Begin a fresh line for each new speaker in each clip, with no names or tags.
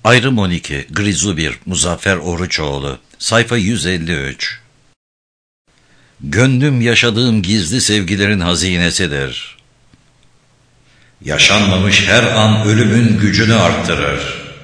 Ayrım 12, Grizubir, Muzaffer Oruçoğlu, sayfa 153. Gönlüm yaşadığım gizli sevgilerin hazinesidir. Yaşanmamış her an ölümün gücünü arttırır.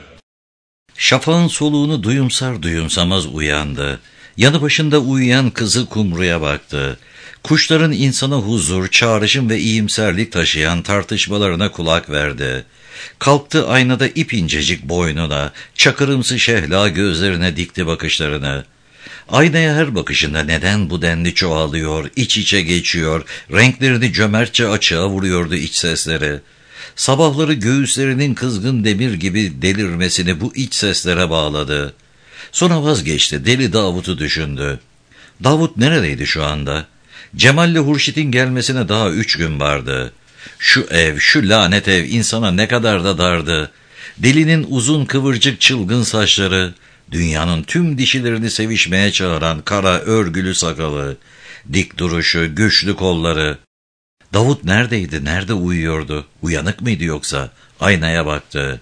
Şafağın soluğunu duyumsar duyumsamaz uyandı. Yanı başında uyuyan kızı kumruya baktı. Kuşların insana huzur, çağrışım ve iyimserlik taşıyan tartışmalarına kulak verdi. Kalktı aynada ip incecik boynuna, çakırımsı şehla gözlerine dikti bakışlarını. Aynaya her bakışında neden bu denli çoğalıyor, iç içe geçiyor, renklerini cömertçe açığa vuruyordu iç sesleri. Sabahları göğüslerinin kızgın demir gibi delirmesini bu iç seslere bağladı. Sonra vazgeçti, deli Davut'u düşündü. Davut neredeydi şu anda? Cemal'le Hurşit'in gelmesine daha 3 gün vardı. Şu ev, şu lanet ev insana ne kadar da dardı. Delinin uzun kıvırcık çılgın saçları, dünyanın tüm dişilerini sevişmeye çağıran kara örgülü sakalı, dik duruşu, güçlü kolları. Davut neredeydi, nerede uyuyordu? Uyanık mıydı yoksa? Aynaya baktı.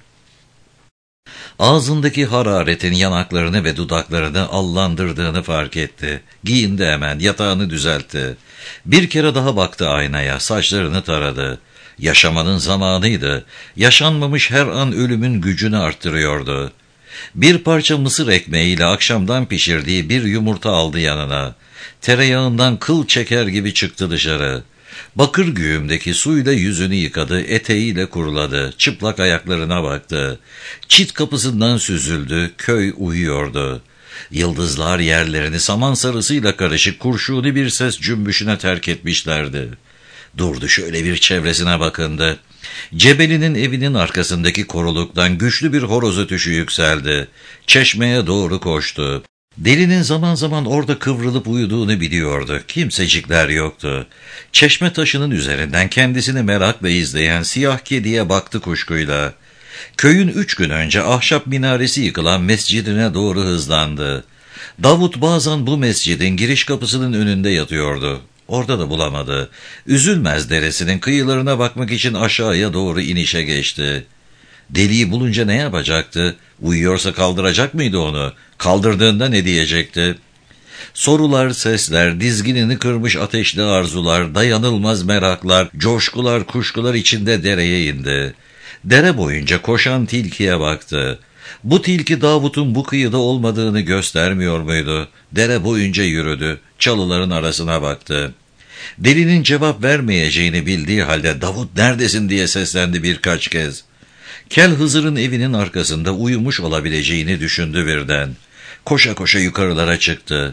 Ağzındaki hararetin yanaklarını ve dudaklarını allandırdığını fark etti. Giyindi hemen, yatağını düzeltti. Bir kere daha baktı aynaya, saçlarını taradı. Yaşamanın zamanıydı. Yaşanmamış her an ölümün gücünü arttırıyordu. Bir parça mısır ekmeğiyle akşamdan pişirdiği bir yumurta aldı yanına. Tereyağından kıl çeker gibi çıktı dışarı. Bakır güğümdeki suyla yüzünü yıkadı, eteğiyle kuruladı, çıplak ayaklarına baktı. Çit kapısından süzüldü, köy uyuyordu. Yıldızlar yerlerini saman sarısıyla karışık kurşuni bir ses cümbüşüne terk etmişlerdi. Durdu şöyle bir çevresine bakındı. Cebeli'nin evinin arkasındaki koruluktan güçlü bir horoz ötüşü yükseldi. Çeşmeye doğru koştu. Delinin zaman zaman orada kıvrılıp uyuduğunu biliyordu. Kimsecikler yoktu. Çeşme taşının üzerinden kendisini merakla izleyen siyah kediye baktı kuşkuyla. Köyün 3 gün önce ahşap minaresi yıkılan mescidine doğru hızlandı. Davut bazen bu mescidin giriş kapısının önünde yatıyordu. Orada da bulamadı. Üzülmez deresinin kıyılarına bakmak için aşağıya doğru inişe geçti. Deliyi bulunca ne yapacaktı? Uyuyorsa kaldıracak mıydı onu? Kaldırdığında ne diyecekti? Sorular, sesler, dizginini kırmış ateşli arzular, dayanılmaz meraklar, coşkular, kuşkular içinde dereye indi. Dere boyunca koşan tilkiye baktı. Bu tilki Davut'un bu kıyıda olmadığını göstermiyor muydu? Dere boyunca yürüdü, çalıların arasına baktı. Delinin cevap vermeyeceğini bildiği halde "Davut neredesin?" diye seslendi birkaç kez. Kel Hızır'ın evinin arkasında uyumuş olabileceğini düşündü birden. Koşa koşa yukarılara çıktı.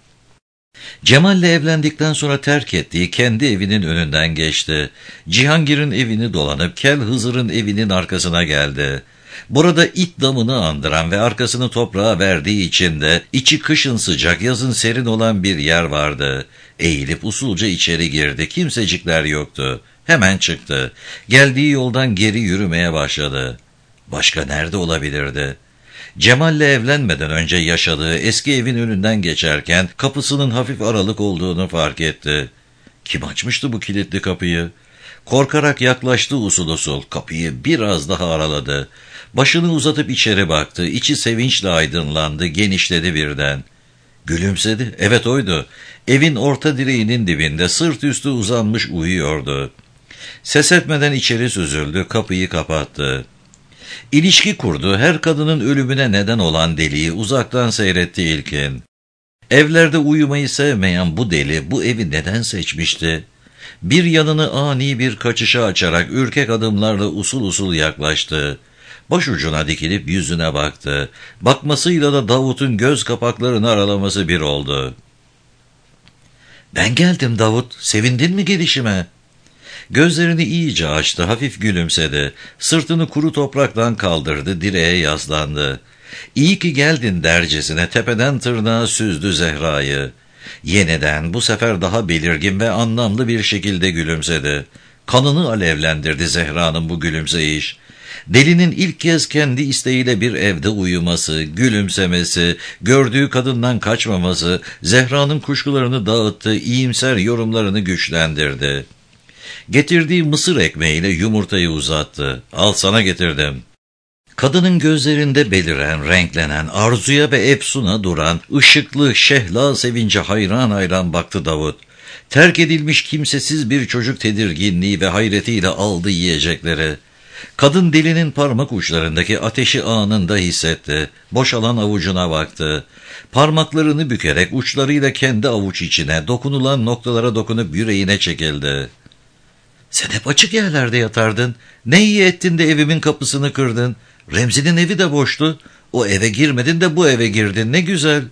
Cemal'le evlendikten sonra terk ettiği kendi evinin önünden geçti. Cihangir'in evini dolanıp Kel Hızır'ın evinin arkasına geldi. Burada it damını andıran ve arkasını toprağa verdiği için de içi kışın sıcak, yazın serin olan bir yer vardı. Eğilip usulca içeri girdi. Kimsecikler yoktu. Hemen çıktı. Geldiği yoldan geri yürümeye başladı. Başka nerede olabilirdi? Cemal'le evlenmeden önce yaşadığı eski evin önünden geçerken kapısının hafif aralık olduğunu fark etti. Kim açmıştı bu kilitli kapıyı? Korkarak yaklaştı usul usul. Kapıyı biraz daha araladı. Başını uzatıp içeri baktı. İçi sevinçle aydınlandı, genişledi birden. Gülümsedi. Evet oydu. Evin orta direğinin dibinde sırt üstü uzanmış uyuyordu. Ses etmeden içeri süzüldü, kapıyı kapattı. İlişki kurdu, her kadının ölümüne neden olan deliyi uzaktan seyretti ilkin. Evlerde uyumayı sevmeyen bu deli bu evi neden seçmişti? Bir yanını ani bir kaçışa açarak ürkek adımlarla usul usul yaklaştı. Başucuna dikilip yüzüne baktı. Bakmasıyla da Davut'un göz kapaklarını aralaması bir oldu. "Ben geldim Davut, sevindin mi gelişime?" Gözlerini iyice açtı, hafif gülümsedi. Sırtını kuru topraktan kaldırdı, direğe yaslandı. "İyi ki geldin" dercesine tepeden tırnağa süzdü Zehra'yı. Yeniden, bu sefer daha belirgin ve anlamlı bir şekilde gülümsedi. Kanını alevlendirdi Zehra'nın bu gülümseyiş. Delinin ilk kez kendi isteğiyle bir evde uyuması, gülümsemesi, gördüğü kadından kaçmaması, Zehra'nın kuşkularını dağıttı, iyimser yorumlarını güçlendirdi. Getirdiği mısır ekmeğiyle yumurtayı uzattı. "Al sana getirdim." Kadının gözlerinde beliren, renklenen, arzuya ve efsuna duran, ışıklı, şehla sevince hayran hayran baktı Davut. Terk edilmiş kimsesiz bir çocuk tedirginliği ve hayretiyle aldı yiyecekleri. Kadın dilinin parmak uçlarındaki ateşi anında hissetti. Boşalan avucuna baktı. Parmaklarını bükerek uçlarıyla kendi avuç içine, dokunulan noktalara dokunup yüreğine çekildi. "Sen hep açık yerlerde yatardın. Ne iyi ettin de evimin kapısını kırdın. Remzi'nin evi de boştu. O eve girmedin de bu eve girdin. Ne güzel."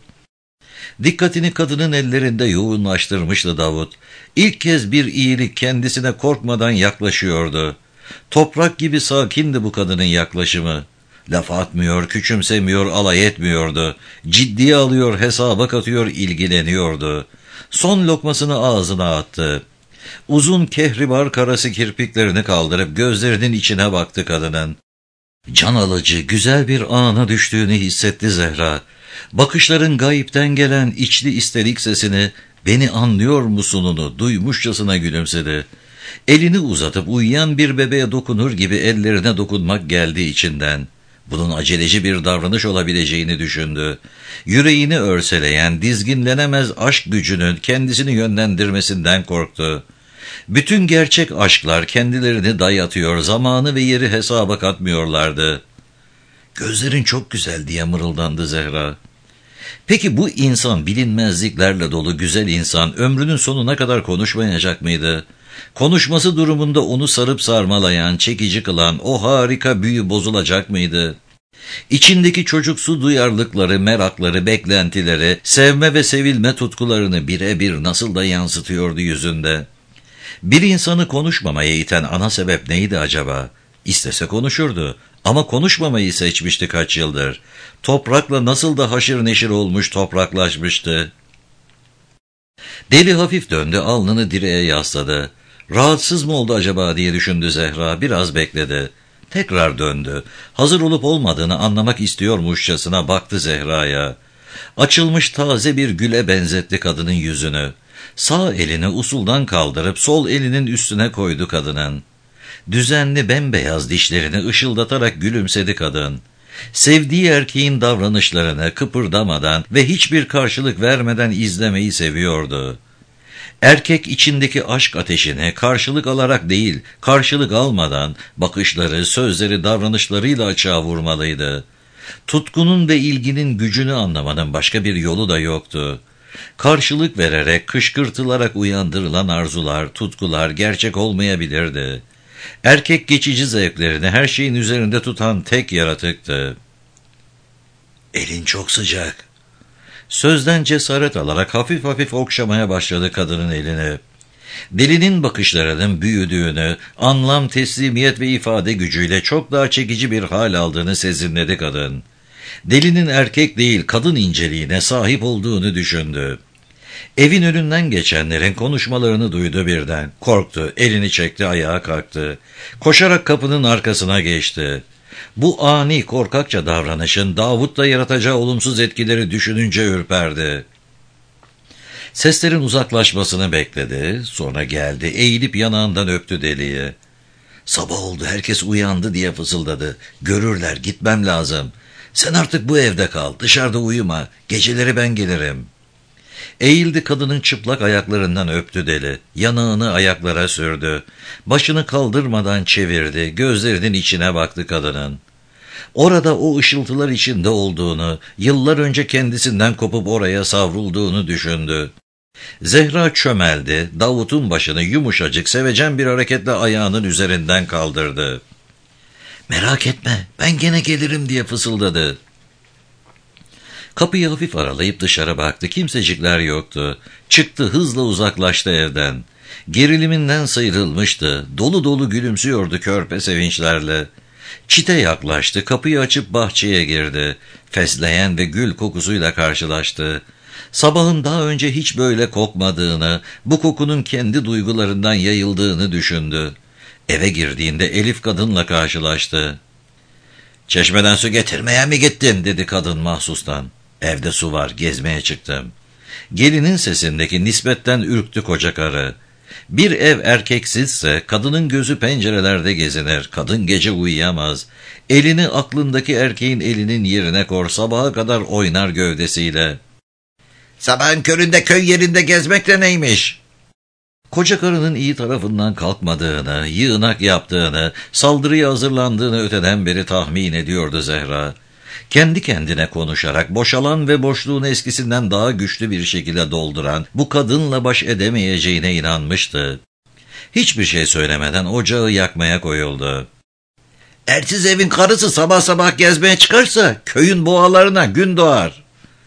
Dikkatini kadının ellerinde yoğunlaştırmıştı Davut. İlk kez bir iyilik kendisine korkmadan yaklaşıyordu. Toprak gibi sakindi bu kadının yaklaşımı. Laf atmıyor, küçümsemiyor, alay etmiyordu. Ciddiye alıyor, hesaba katıyor, ilgileniyordu. Son lokmasını ağzına attı. Uzun kehribar karası kirpiklerini kaldırıp gözlerinin içine baktı kadının. Can alıcı, güzel bir ana düştüğünü hissetti Zehra. Bakışların gayipten gelen içli isterik sesini, "Beni anlıyor musununu?" duymuşçasına gülümsedi. Elini uzatıp uyuyan bir bebeğe dokunur gibi ellerine dokunmak geldi içinden. Bunun aceleci bir davranış olabileceğini düşündü. Yüreğini örseleyen, dizginlenemez aşk gücünün kendisini yönlendirmesinden korktu. Bütün gerçek aşklar kendilerini dayatıyor, zamanı ve yeri hesaba katmıyorlardı. "Gözlerin çok güzel," diye mırıldandı Zehra. Peki bu insan, bilinmezliklerle dolu güzel insan, ömrünün sonuna kadar konuşmayacak mıydı? Konuşması durumunda onu sarıp sarmalayan, çekici kılan o harika büyü bozulacak mıydı? İçindeki çocuksu duyarlılıkları, merakları, beklentileri, sevme ve sevilme tutkularını birebir nasıl da yansıtıyordu yüzünde? Bir insanı konuşmamaya iten ana sebep neydi acaba? İstese konuşurdu ama konuşmamayı seçmişti kaç yıldır. Toprakla nasıl da haşır neşir olmuş, topraklaşmıştı. Deli hafif döndü, alnını direğe yasladı. Rahatsız mı oldu acaba diye düşündü Zehra, biraz bekledi. Tekrar döndü. Hazır olup olmadığını anlamak istiyormuşçasına baktı Zehra'ya. Açılmış taze bir güle benzetti kadının yüzünü. Sağ elini usuldan kaldırıp sol elinin üstüne koydu kadının. Düzenli bembeyaz dişlerini ışıldatarak gülümsedi kadın. Sevdiği erkeğin davranışlarını kıpırdamadan ve hiçbir karşılık vermeden izlemeyi seviyordu. Erkek içindeki aşk ateşini karşılık alarak değil, karşılık almadan bakışları, sözleri, davranışlarıyla açığa vurmalıydı. Tutkunun ve ilginin gücünü anlamanın başka bir yolu da yoktu. Karşılık vererek, kışkırtılarak uyandırılan arzular, tutkular gerçek olmayabilirdi. Erkek geçici zevklerini her şeyin üzerinde tutan tek yaratıktı. "Elin çok sıcak." Sözden cesaret alarak hafif hafif okşamaya başladı kadının elini. Delinin bakışlarının büyüdüğünü, anlam, teslimiyet ve ifade gücüyle çok daha çekici bir hal aldığını sezinledi kadın. Delinin erkek değil, kadın inceliğine sahip olduğunu düşündü. Evin önünden geçenlerin konuşmalarını duydu birden. Korktu, elini çekti, ayağa kalktı. Koşarak kapının arkasına geçti. Bu ani korkakça davranışın Davut'ta yaratacağı olumsuz etkileri düşününce ürperdi. Seslerin uzaklaşmasını bekledi, sonra geldi, eğilip yanağından öptü deliyi. "Sabah oldu, herkes uyandı," diye fısıldadı. "Görürler, gitmem lazım. Sen artık bu evde kal, dışarıda uyuma, geceleri ben gelirim." Eğildi, kadının çıplak ayaklarından öptü deli. Yanağını ayaklara sürdü. Başını kaldırmadan çevirdi, gözlerinin içine baktı kadının. Orada o ışıltılar içinde olduğunu, yıllar önce kendisinden kopup oraya savrulduğunu düşündü. Zehra çömeldi, Davut'un başını yumuşacık, sevecen bir hareketle ayağının üzerinden kaldırdı. "Merak etme, ben gene gelirim," diye fısıldadı. Kapıyı hafif aralayıp dışarı baktı. Kimsecikler yoktu. Çıktı, hızla uzaklaştı evden. Geriliminden sıyrılmıştı. Dolu dolu gülümsüyordu körpe sevinçlerle. Çite yaklaştı, kapıyı açıp bahçeye girdi. Fesleğen ve gül kokusuyla karşılaştı. Sabahın daha önce hiç böyle kokmadığını, bu kokunun kendi duygularından yayıldığını düşündü. Eve girdiğinde Elif kadınla karşılaştı. "Çeşmeden su getirmeye mi gittin?" dedi kadın mahsustan. "Evde su var, gezmeye çıktım." Gelinin sesindeki nispetten ürktü koca karı. Bir ev erkeksizse kadının gözü pencerelerde gezinir, kadın gece uyuyamaz. Elini aklındaki erkeğin elinin yerine kor, sabaha kadar oynar gövdesiyle. Sabahın köründe köy yerinde gezmek de neymiş? Koca karının iyi tarafından kalkmadığını, yığınak yaptığını, saldırıya hazırlandığını öteden beri tahmin ediyordu Zehra. Kendi kendine konuşarak boşalan ve boşluğunu eskisinden daha güçlü bir şekilde dolduran bu kadınla baş edemeyeceğine inanmıştı. Hiçbir şey söylemeden ocağı yakmaya koyuldu. Ersiz evin karısı sabah sabah gezmeye çıkarsa köyün boğalarına gün doğar.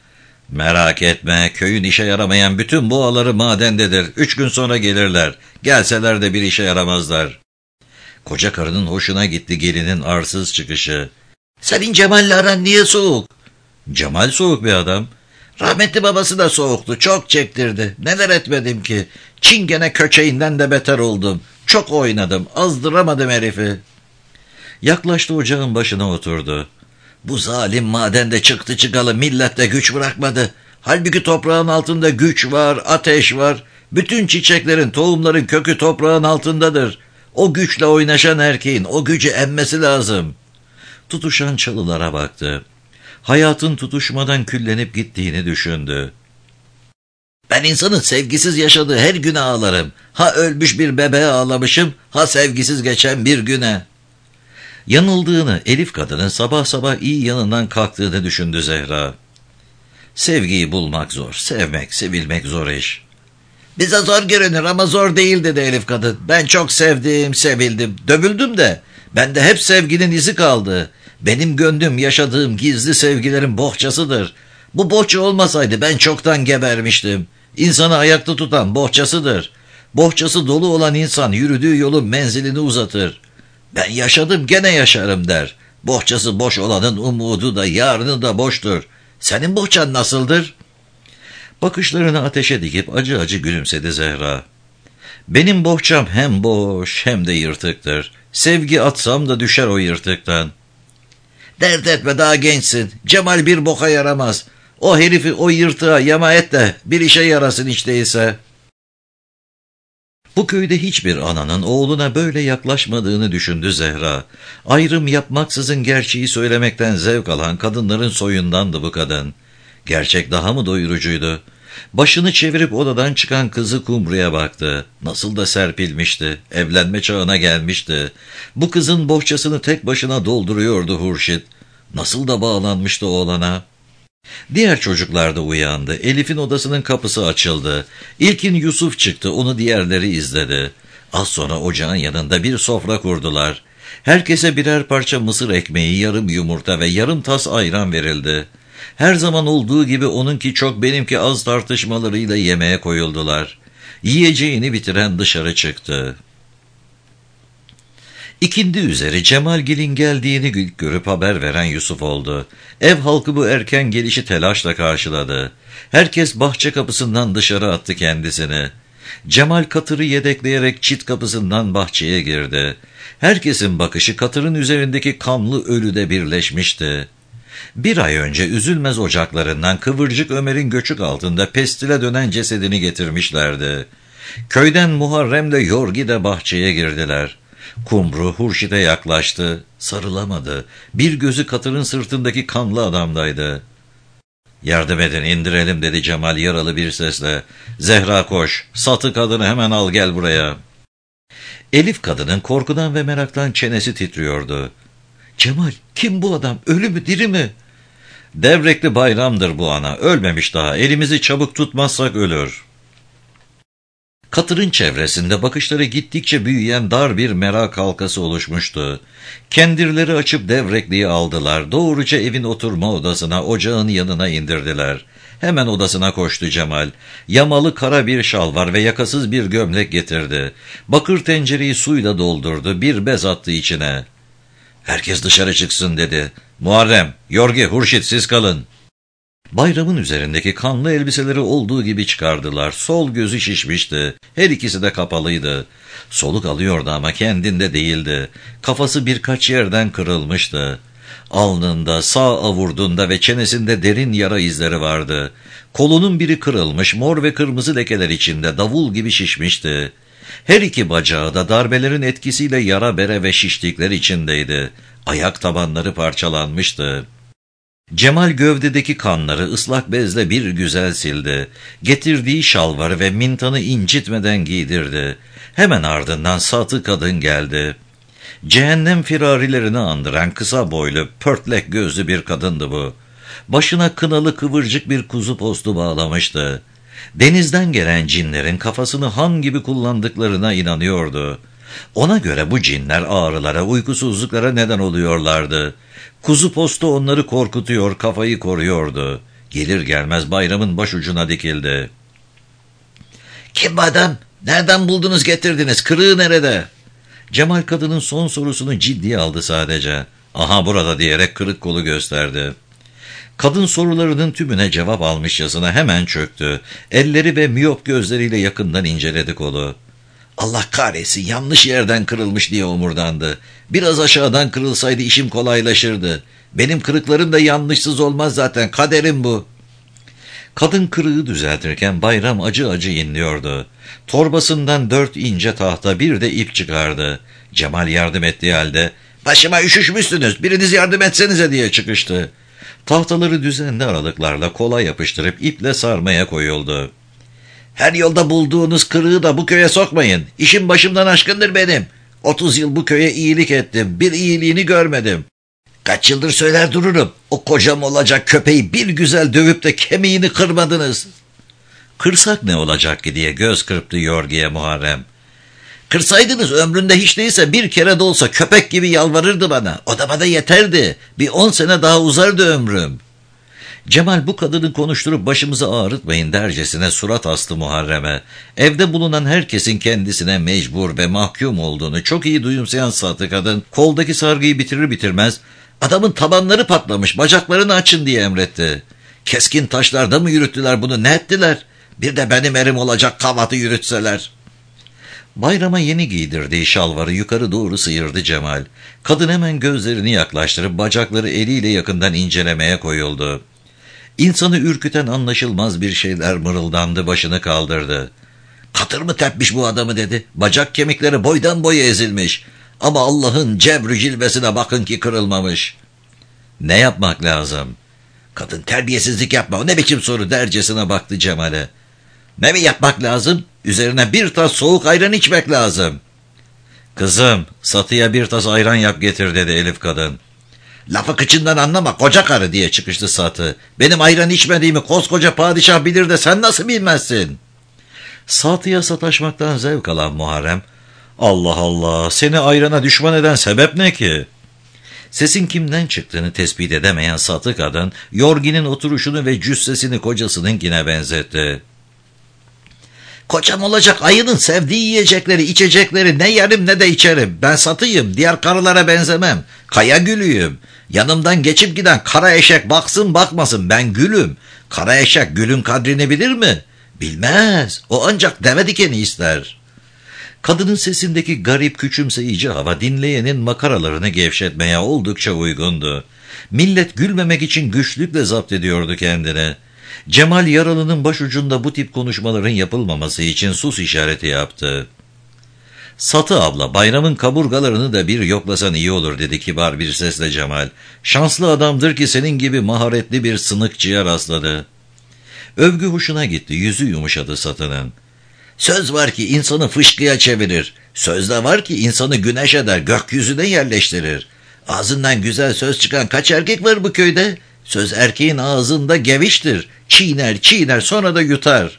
Merak etme, köyün işe yaramayan bütün boğaları madendedir. 3 gün sonra gelirler. Gelseler de bir işe yaramazlar. Koca karının hoşuna gitti gelinin arsız çıkışı. Senin Cemal'le aran niye soğuk? Cemal soğuk bir adam. Rahmetli babası da soğuktu, çok çektirdi. Neler etmedim ki? Çingene köçeğinden de beter oldum. Çok oynadım, azdıramadım herifi. Yaklaştı ocağın başına oturdu. Bu zalim madende çıktı çıkalı millette güç bırakmadı. Halbuki toprağın altında güç var, ateş var. Bütün çiçeklerin, tohumların kökü toprağın altındadır. O güçle oynaşan erkeğin o gücü emmesi lazım. Tutuşan çalılara baktı. Hayatın tutuşmadan küllenip gittiğini düşündü. Ben insanın sevgisiz yaşadığı her güne ağlarım. Ha ölmüş bir bebeğe ağlamışım, ha sevgisiz geçen bir güne. Yanıldığını, Elif kadının sabah sabah iyi yanından kalktığını düşündü Zehra. Sevgiyi bulmak zor, sevmek, sevilmek zor iş. Bize zor görünür ama zor değil dedi Elif kadın. Ben çok sevdim, sevildim, dövüldüm de bende hep sevginin izi kaldı. Benim gönlüm yaşadığım gizli sevgilerin bohçasıdır. Bu bohça olmasaydı ben çoktan gebermiştim. İnsanı ayakta tutan bohçasıdır. Bohçası dolu olan insan yürüdüğü yolun menzilini uzatır. Ben yaşadım gene yaşarım der. Bohçası boş olanın umudu da yarını da boştur. Senin bohçan nasıldır? Bakışlarını ateşe dikip acı acı gülümsedi Zehra. Benim bohçam hem boş hem de yırtıktır. Sevgi atsam da düşer o yırtıktan. Dert etme, daha gençsin. Cemal bir boka yaramaz. O herifi o yırtığa yama et de bir işe yarasın hiç değilse. Bu köyde hiçbir ananın oğluna böyle yaklaşmadığını düşündü Zehra. Ayrım yapmaksızın gerçeği söylemekten zevk alan kadınların soyundandı bu kadın. Gerçek daha mı doyurucuydu? Başını çevirip odadan çıkan kızı Kumru'ya baktı. Nasıl da serpilmişti, evlenme çağına gelmişti. Bu kızın bohçasını tek başına dolduruyordu Hurşit. Nasıl da bağlanmıştı oğlana. Diğer çocuklar da uyandı. Elif'in odasının kapısı açıldı. İlkin Yusuf çıktı, onu diğerleri izledi. Az sonra ocağın yanında bir sofra kurdular. Herkese birer parça mısır ekmeği, yarım yumurta ve yarım tas ayran verildi. Her zaman olduğu gibi onunki çok benimki az tartışmalarıyla yemeğe koyuldular. Yiyeceğini bitiren dışarı çıktı. İkindi üzeri Cemalgil'in geldiğini görüp haber veren Yusuf oldu. Ev halkı bu erken gelişi telaşla karşıladı. Herkes bahçe kapısından dışarı attı kendisini. Cemal katırı yedekleyerek çit kapısından bahçeye girdi. Herkesin bakışı katırın üzerindeki kanlı ölüde birleşmişti. Bir ay önce Üzülmez ocaklarından Kıvırcık Ömer'in göçük altında pestile dönen cesedini getirmişlerdi. Köyden Muharrem'le Yorgi de bahçeye girdiler. Kumru Hurşit'e yaklaştı, sarılamadı. Bir gözü katırın sırtındaki kanlı adamdaydı. "Yardım edin, indirelim," dedi Cemal yaralı bir sesle. "Zehra koş, satı kadını hemen al gel buraya." Elif kadının korkudan ve meraktan çenesi titriyordu. "Cemal, kim bu adam, ölü mü diri mi?" "Devrekli Bayram'dır bu ana, ölmemiş daha, elimizi çabuk tutmazsak ölür." Katırın çevresinde bakışları gittikçe büyüyen dar bir merak halkası oluşmuştu. Kendirleri açıp Devrekli'yi aldılar. Doğruca evin oturma odasına, ocağın yanına indirdiler. Hemen odasına koştu Cemal. Yamalı kara bir şalvar ve yakasız bir gömlek getirdi. Bakır tencereyi suyla doldurdu, bir bez attı içine. "Herkes dışarı çıksın," dedi. "Muharrem, Yorgi, Hurşit siz kalın." Bayramın üzerindeki kanlı elbiseleri olduğu gibi çıkardılar. Sol gözü şişmişti. Her ikisi de kapalıydı. Soluk alıyordu ama kendinde değildi. Kafası birkaç yerden kırılmıştı. Alnında, sağ avurdunda ve çenesinde derin yara izleri vardı. Kolunun biri kırılmış, mor ve kırmızı lekeler içinde davul gibi şişmişti. Her iki bacağı da darbelerin etkisiyle yara bere ve şişlikler içindeydi. Ayak tabanları parçalanmıştı. Cemal gövdedeki kanları ıslak bezle bir güzel sildi. Getirdiği şalvarı ve mintanı incitmeden giydirdi. Hemen ardından Satı kadın geldi. Cehennem firarilerini andıran kısa boylu, pörtlek gözlü bir kadındı bu. Başına kınalı kıvırcık bir kuzu postu bağlamıştı. Denizden gelen cinlerin kafasını han gibi kullandıklarına inanıyordu. Ona göre bu cinler ağrılara, uykusuzluklara neden oluyorlardı. Kuzu postu onları korkutuyor, kafayı koruyordu. Gelir gelmez bayramın başucuna dikildi. "Kim bu adam? Nereden buldunuz getirdiniz? Kırığı nerede?" Cemal kadının son sorusunu ciddiye aldı sadece. "Aha burada" diyerek kırık kolu gösterdi. Kadın sorularının tümüne cevap almışçasına hemen çöktü. Elleri ve miyop gözleriyle yakından inceledi kolu. "Allah kahretsin, yanlış yerden kırılmış" diye omurdandı. "Biraz aşağıdan kırılsaydı işim kolaylaşırdı. Benim kırıklarım da yanlışsız olmaz zaten, kaderim bu." Kadın kırığı düzeltirken bayram acı acı inliyordu. Torbasından 4 ince tahta, bir de ip çıkardı. Cemal yardım ettiği halde "Başıma üşüşmüşsünüz, biriniz yardım etsenize" diye çıkıştı. Tahtaları düzenli aralıklarla kola yapıştırıp iple sarmaya koyuldu. "Her yolda bulduğunuz kırığı da bu köye sokmayın. İşim başımdan aşkındır benim. 30 yıl bu köye iyilik ettim. Bir iyiliğini görmedim. Kaç yıldır söyler dururum. O kocam olacak köpeği bir güzel dövüp de kemiğini kırmadınız." "Kırsak ne olacak ki?" diye göz kırptı Yorgi'ye Muharrem. "Kırsaydınız ömründe hiç değilse bir kere de olsa köpek gibi yalvarırdı bana. O da bana yeterdi. Bir 10 sene daha uzardı ömrüm." Cemal bu kadını konuşturup başımızı ağrıtmayın dercesine surat astı Muharrem'e. Evde bulunan herkesin kendisine mecbur ve mahkum olduğunu çok iyi duyumsayan Satı kadın koldaki sargıyı bitirir bitirmez "Adamın tabanları patlamış, bacaklarını açın" diye emretti. "Keskin taşlarda mı yürüttüler bunu, ne ettiler? Bir de benim erim olacak kavatı yürütseler." Bayrama yeni giydirdiği şalvarı yukarı doğru sıyırdı Cemal. Kadın hemen gözlerini yaklaştırıp bacakları eliyle yakından incelemeye koyuldu. İnsanı ürküten anlaşılmaz bir şeyler mırıldandı, başını kaldırdı. "Katır mı tepmiş bu adamı?" dedi. "Bacak kemikleri boydan boya ezilmiş. Ama Allah'ın cebrü cilvesine bakın ki kırılmamış." "Ne yapmak lazım?" "Kadın, terbiyesizlik yapma, o ne biçim soru?" dercesine baktı Cemal'e. "Ne mi yapmak lazım? Üzerine bir tas soğuk ayran içmek lazım." "Kızım, Satı'ya bir tas ayran yap getir" dedi Elif kadın. "Lafı kıçından anlama koca karı" diye çıkıştı Satı. "Benim ayran içmediğimi koskoca padişah bilir de sen nasıl bilmezsin?" Satı'ya sataşmaktan zevk alan Muharrem, "Allah Allah, seni ayrana düşman eden sebep ne ki?" Sesin kimden çıktığını tespit edemeyen Satı kadın, Yorgi'nin oturuşunu ve cüssesini kocasınınkine benzetti. "Kocam olacak ayının sevdiği yiyecekleri, içecekleri ne yerim ne de içerim. Ben Satı'yım, diğer karılara benzemem. Kaya gülüyüm. Yanımdan geçip giden kara eşek baksın bakmasın, ben gülüm. Kara eşek gülün kadrini bilir mi? Bilmez. O ancak deve dikeni ister." Kadının sesindeki garip küçümseyici hava dinleyenin makaralarını gevşetmeye oldukça uygundu. Millet gülmemek için güçlükle zapt ediyordu kendini. Cemal yaralının başucunda bu tip konuşmaların yapılmaması için sus işareti yaptı. "Satı abla, bayramın kaburgalarını da bir yoklasan iyi olur" dedi kibar bir sesle Cemal. "Şanslı adamdır ki senin gibi maharetli bir sınıkçıya rastladı." Övgü hoşuna gitti, yüzü yumuşadı Satı'nın. "Söz var ki insanı fışkıya çevirir. Söz de var ki insanı güneş eder, gökyüzüne yerleştirir. Ağzından güzel söz çıkan kaç erkek var bu köyde? Söz erkeğin ağzında geviştir. Çiğner çiğner sonra da yutar."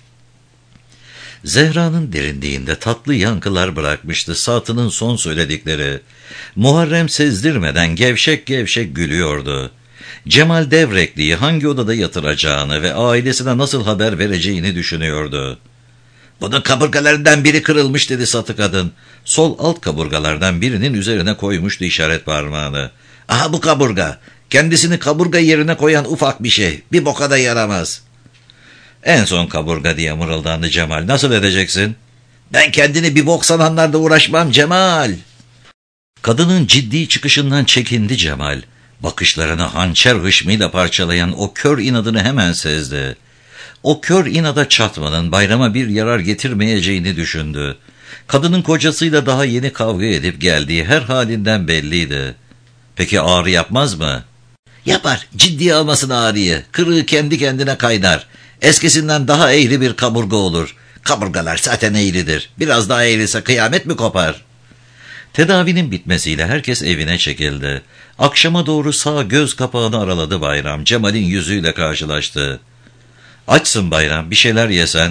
Zehra'nın derinliğinde tatlı yankılar bırakmıştı Satı'nın son söyledikleri. Muharrem sezdirmeden gevşek gevşek gülüyordu. Cemal devrekliği hangi odada yatıracağını ve ailesine nasıl haber vereceğini düşünüyordu. "Bunun kaburgalarından biri kırılmış" dedi Satı kadın. Sol alt kaburgalardan birinin üzerine koymuştu işaret parmağını. "Aha bu kaburga. Kendisini kaburga yerine koyan ufak bir şey. Bir boka da yaramaz." "En son kaburga" diye mırıldandı Cemal. "Nasıl edeceksin?" "Ben kendini bir bok sananlarla uğraşmam Cemal." Kadının ciddi çıkışından çekindi Cemal. Bakışlarını hançer hışmıyla parçalayan o kör inadını hemen sezdi. O kör inada çatmanın bayrama bir yarar getirmeyeceğini düşündü. Kadının kocasıyla daha yeni kavga edip geldiği her halinden belliydi. Peki ağrı yapmaz mı? Yapar. Ciddiye almasın ağrıyı. Kırığı kendi kendine kaynar. Eskisinden daha eğri bir kaburga olur. Kaburgalar zaten eğridir. Biraz daha eğrilse kıyamet mi kopar? Tedavinin bitmesiyle herkes evine çekildi. Akşama doğru sağ göz kapağını araladı Bayram. Cemal'in yüzüyle karşılaştı. Açsın Bayram, bir şeyler yesen.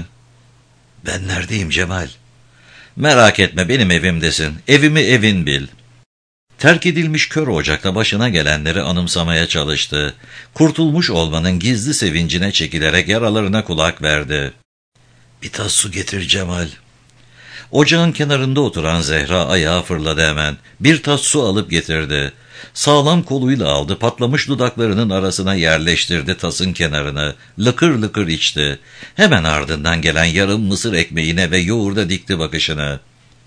Ben neredeyim Cemal? Merak etme, benim evimdesin. Evimi evin bil. Terk edilmiş kör ocakta başına gelenleri anımsamaya çalıştı. Kurtulmuş olmanın gizli sevincine çekilerek yaralarına kulak verdi. Bir tas su getir Cemal. Ocağın kenarında oturan Zehra ayağa fırladı hemen. Bir tas su alıp getirdi. Sağlam koluyla aldı, patlamış dudaklarının arasına yerleştirdi tasın kenarını. Lıkır lıkır içti. Hemen ardından gelen yarım mısır ekmeğine ve yoğurda dikti bakışını.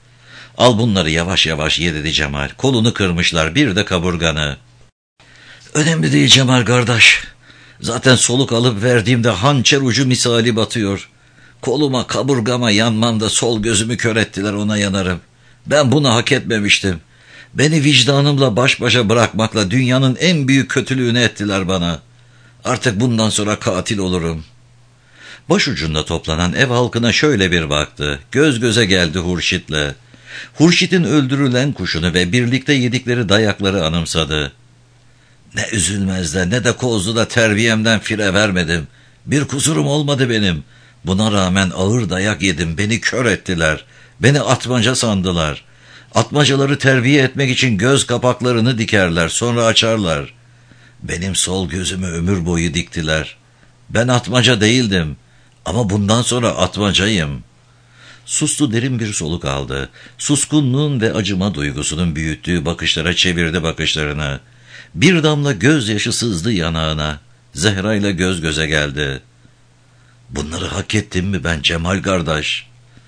Al bunları yavaş yavaş ye dedi Cemal. Kolunu kırmışlar, bir de kaburganı. Önemli değil Cemal kardeş. Zaten soluk alıp verdiğimde hançer ucu misali batıyor. Koluma, kaburgama yanmam da sol gözümü kör ettiler, ona yanarım. Ben bunu hak etmemiştim. Beni vicdanımla baş başa bırakmakla dünyanın en büyük kötülüğünü ettiler bana. Artık bundan sonra katil olurum. Başucunda toplanan ev halkına şöyle bir baktı. Göz göze geldi Hurşit'le. Hurşit'in öldürülen kuşunu ve birlikte yedikleri dayakları anımsadı. Ne Üzülmez'de ne de Kozlu'da terbiyemden fire vermedim. Bir kusurum olmadı benim. Buna rağmen ağır dayak yedim, beni kör ettiler. Beni atmaca sandılar. Atmacaları terbiye etmek için göz kapaklarını dikerler, sonra açarlar. Benim sol gözümü ömür boyu diktiler. Ben atmaca değildim ama bundan sonra atmacayım. Sustu, derin bir soluk aldı. Suskunluğun ve acıma duygusunun büyüttüğü bakışlara çevirdi bakışlarını. Bir damla gözyaşı sızdı yanağına. Zehra ile göz göze geldi. Bunları hak ettim mi ben Cemal kardeş?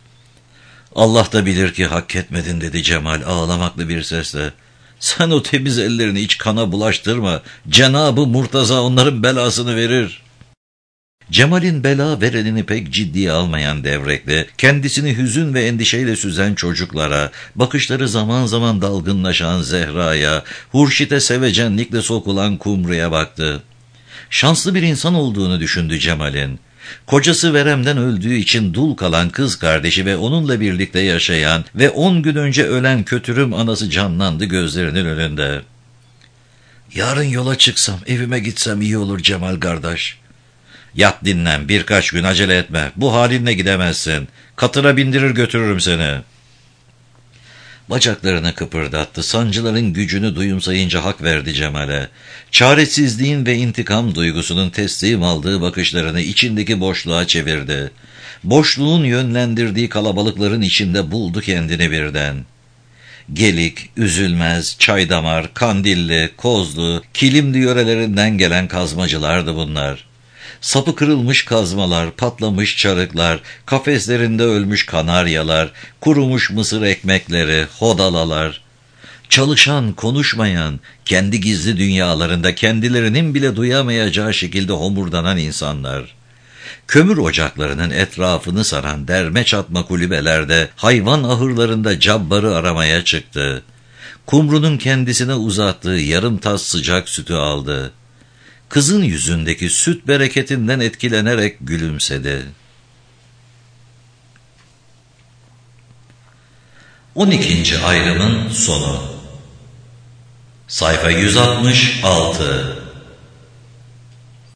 Allah da bilir ki hak etmedin dedi Cemal ağlamaklı bir sesle. Sen o temiz ellerini hiç kana bulaştırma. Cenab-ı Murtaza onların belasını verir. Cemal'in bela verenini pek ciddiye almayan Devrekli, kendisini hüzün ve endişeyle süzen çocuklara, bakışları zaman zaman dalgınlaşan Zehra'ya, Hurşit'e sevecenlikle sokulan Kumru'ya baktı. Şanslı bir insan olduğunu düşündü Cemal'in. Kocası veremden öldüğü için dul kalan kız kardeşi ve onunla birlikte yaşayan ve 10 gün önce ölen kötürüm anası canlandı gözlerinin önünde. Yarın yola çıksam, evime gitsem iyi olur Cemal kardeş. Yat dinlen, birkaç gün acele etme. Bu halinle gidemezsin. Katıra bindirir götürürüm seni. Bacaklarını kıpırdattı. Sancıların gücünü duyumsayınca hak verdi Cemal'e. Çaresizliğin ve intikam duygusunun teslim aldığı bakışlarını içindeki boşluğa çevirdi. Boşluğun yönlendirdiği kalabalıkların içinde buldu kendini birden. Gelik, Üzülmez, Çaydamar, Kandilli, Kozlu, Kilimli yörelerinden gelen kazmacılardı bunlar. Sapı kırılmış kazmalar, patlamış çarıklar, kafeslerinde ölmüş kanaryalar, kurumuş mısır ekmekleri, hodalalar. Çalışan, konuşmayan, kendi gizli dünyalarında kendilerinin bile duyamayacağı şekilde homurdanan insanlar. Kömür ocaklarının etrafını saran derme çatma kulübelerde, hayvan ahırlarında Cabbar'ı aramaya çıktı. Kumru'nun kendisine uzattığı yarım tas sıcak sütü aldı. Kızın yüzündeki süt bereketinden etkilenerek gülümsedi. 12. ayrımın sonu. Sayfa 166.